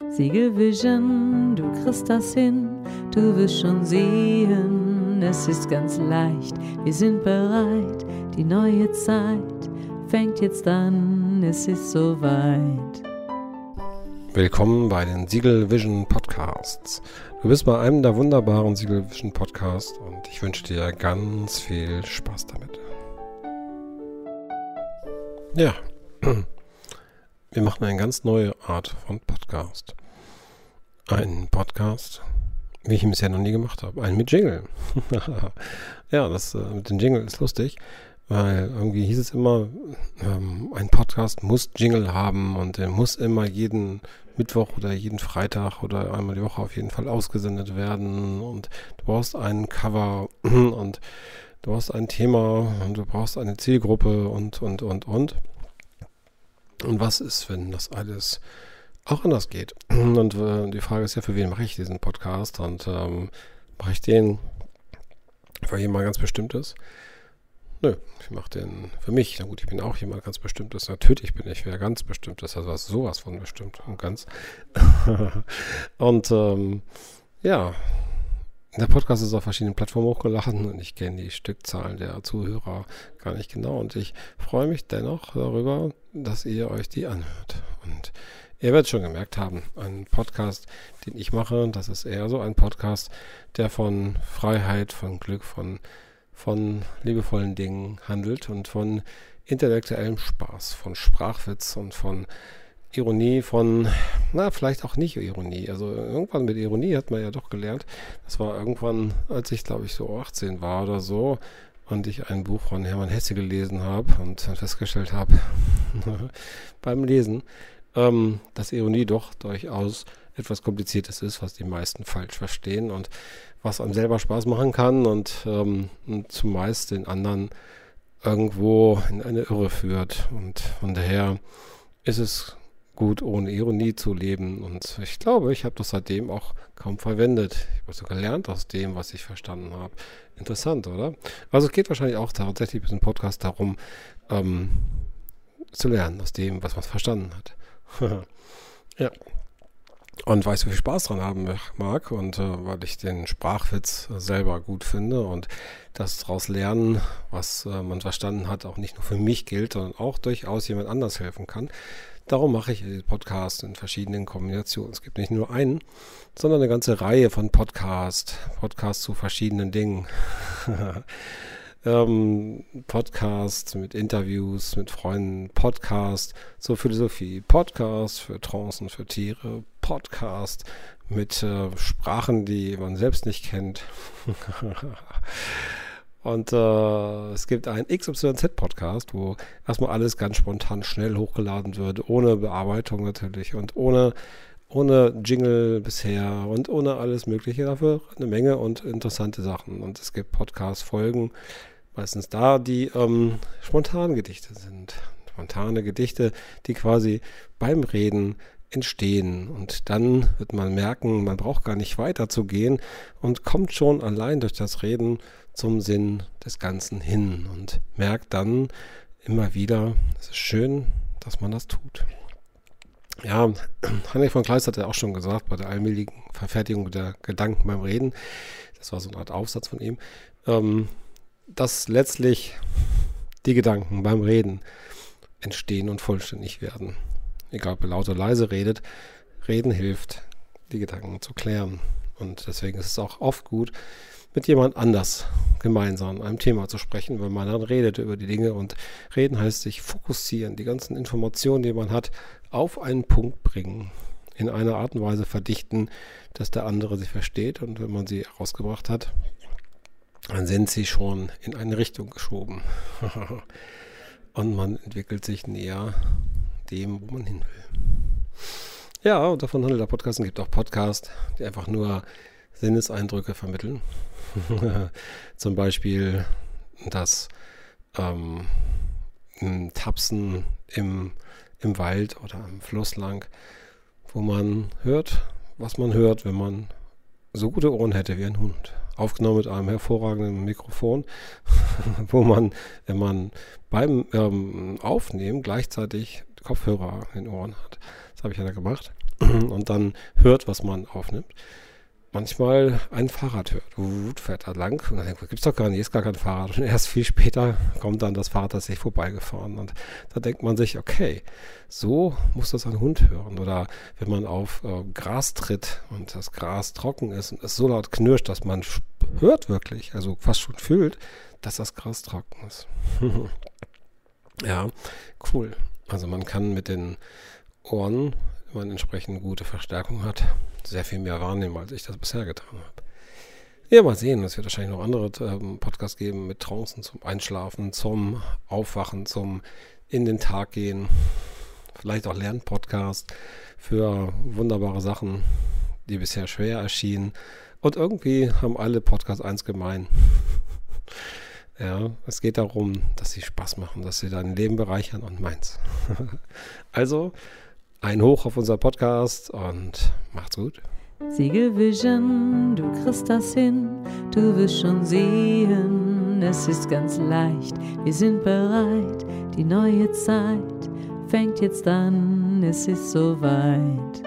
Siegel Vision, du kriegst das hin, du wirst schon sehen, es ist ganz leicht, wir sind bereit, die neue Zeit fängt jetzt an, es ist soweit. Willkommen bei den Siegel Vision Podcasts. Du bist bei einem der wunderbaren Siegel Vision Podcasts und ich wünsche dir ganz viel Spaß damit. Ja, wir machen eine ganz neue Art von Podcast. Einen Podcast, wie ich ihn bisher noch nie gemacht habe. Einen mit Jingle. Ja, das mit dem Jingle ist lustig, weil irgendwie hieß es immer, ein Podcast muss Jingle haben und der muss immer jeden Mittwoch oder jeden Freitag oder einmal die Woche auf jeden Fall ausgesendet werden und du brauchst ein Cover und du brauchst ein Thema und du brauchst eine Zielgruppe und. Und was ist, wenn das alles auch anders geht? Und die Frage ist ja, für wen mache ich diesen Podcast? Und mache ich den für jemand ganz Bestimmtes? Nö, ich mache den für mich. Na gut, ich bin auch jemand ganz Bestimmtes. Natürlich bin ich wer ganz Bestimmtes. Also sowas von bestimmt und ganz. Und ja, der Podcast ist auf verschiedenen Plattformen hochgeladen und ich kenne die Stückzahlen der Zuhörer gar nicht genau. Und ich freue mich dennoch darüber, dass ihr euch die anhört. Und ihr werdet schon gemerkt haben, ein Podcast, den ich mache, das ist eher so ein Podcast, der von Freiheit, von Glück, von liebevollen Dingen handelt und von intellektuellem Spaß, von Sprachwitz und von Ironie, vielleicht auch nicht Ironie. Also irgendwann mit Ironie hat man ja doch gelernt. Das war irgendwann, als ich glaube ich so 18 war oder so und ich ein Buch von Hermann Hesse gelesen habe und dann festgestellt habe beim Lesen, dass Ironie doch durchaus etwas Kompliziertes ist, was die meisten falsch verstehen und was einem selber Spaß machen kann und zumeist den anderen irgendwo in eine Irre führt. Und von daher ist es gut, ohne Ironie zu leben. Und ich glaube, ich habe das seitdem auch kaum verwendet. Ich habe so gelernt aus dem, was ich verstanden habe. Interessant, oder? Also es geht wahrscheinlich auch tatsächlich bei diesem Podcast darum, zu lernen aus dem, was man verstanden hat. Ja. Und weil ich so viel Spaß dran haben mag und weil ich den Sprachwitz selber gut finde und das daraus lernen, was man verstanden hat, auch nicht nur für mich gilt, sondern auch durchaus jemand anders helfen kann. Darum mache ich den Podcast in verschiedenen Kombinationen. Es gibt nicht nur einen, sondern eine ganze Reihe von Podcasts zu verschiedenen Dingen. Podcast mit Interviews mit Freunden, Podcast zur Philosophie, Podcast für Trancen, für Tiere, Podcast mit Sprachen, die man selbst nicht kennt. Und es gibt einen XYZ-Podcast, wo erstmal alles ganz spontan schnell hochgeladen wird, ohne Bearbeitung natürlich und ohne Jingle bisher und ohne alles Mögliche, dafür eine Menge und interessante Sachen. Und es gibt Podcast-Folgen, meistens da, die Spontangedichte sind. Spontane Gedichte, die quasi beim Reden entstehen. Und dann wird man merken, man braucht gar nicht weiter zu gehen und kommt schon allein durch das Reden zum Sinn des Ganzen hin und merkt dann immer wieder, es ist schön, dass man das tut. Ja, Heinrich von Kleist hat ja auch schon gesagt, bei der allmähligen Verfertigung der Gedanken beim Reden, das war so eine Art Aufsatz von ihm, dass letztlich die Gedanken beim Reden entstehen und vollständig werden. Egal, ob er laut oder leise redet, Reden hilft, die Gedanken zu klären. Und deswegen ist es auch oft gut, mit jemand anders gemeinsam an einem Thema zu sprechen, wenn man dann redet über die Dinge. Und reden heißt sich fokussieren, die ganzen Informationen, die man hat, auf einen Punkt bringen, in einer Art und Weise verdichten, dass der andere sie versteht. Und wenn man sie rausgebracht hat, dann sind sie schon in eine Richtung geschoben. Und man entwickelt sich näher dem, wo man hin will. Ja, und davon handelt der Podcast. Es gibt auch Podcasts, die einfach nur Sinneseindrücke vermitteln. Zum Beispiel das Tapsen im Wald oder am Fluss lang, wo man hört, was man hört, wenn man so gute Ohren hätte wie ein Hund. Aufgenommen mit einem hervorragenden Mikrofon, wo man, wenn man beim Aufnehmen gleichzeitig Kopfhörer in den Ohren hat. Das habe ich ja da gemacht. und dann hört, was man aufnimmt, manchmal ein Fahrrad hört. Fährt da lang und dann denkt man, gibt's doch gar nicht, ist gar kein Fahrrad. Und erst viel später kommt dann das Fahrrad tatsächlich vorbeigefahren. Und da denkt man sich, okay, so muss das ein Hund hören. Oder wenn man auf Gras tritt und das Gras trocken ist und es so laut knirscht, dass man hört wirklich, also fast schon fühlt, dass das Gras trocken ist. Ja, cool. Also man kann mit den Ohren, wenn man entsprechend gute Verstärkung hat, sehr viel mehr wahrnehmen, als ich das bisher getan habe. Ja, mal sehen. Es wird wahrscheinlich noch andere Podcasts geben mit Trancen zum Einschlafen, zum Aufwachen, zum in den Tag gehen. Vielleicht auch Lernpodcast für wunderbare Sachen, die bisher schwer erschienen. Und irgendwie haben alle Podcasts eins gemein. Ja, es geht darum, dass sie Spaß machen, dass sie dein Leben bereichern und meins. Also, ein Hoch auf unser Podcast und macht's gut. Siegelvision, du kriegst das hin, du wirst schon sehen, es ist ganz leicht, wir sind bereit, die neue Zeit fängt jetzt an, es ist soweit.